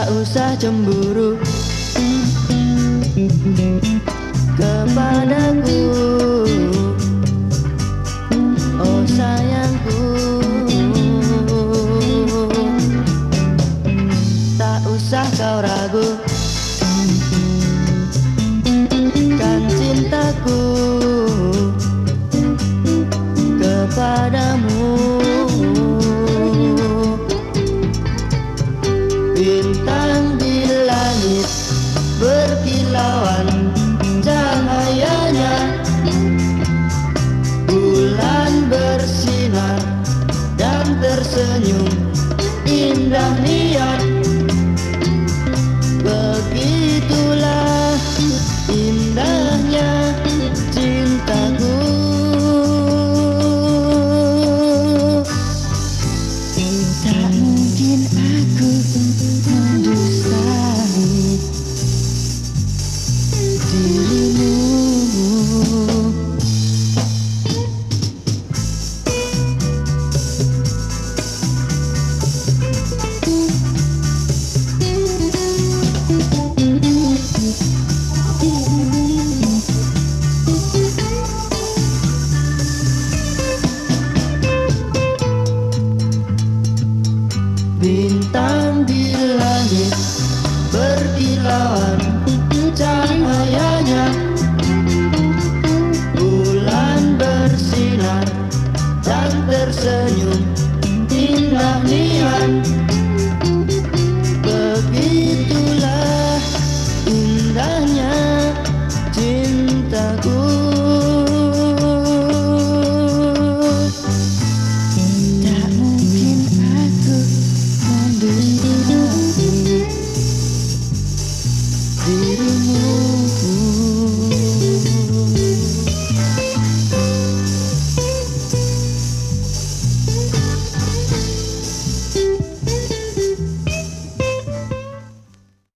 usah cemburu kepadaku, oh sayangku. Tak usah kau ragu kan cintaku kepadamu. Bintang di langit berkilauan cahayanya, bulan bersinar dan tersenyum indah niat. Begitulah indahnya cintaku. Tak mungkin aku mendustai dirimu. Bintang di langit berkilauan cahayanya, bulan bersinar dan tersenyum indah niat.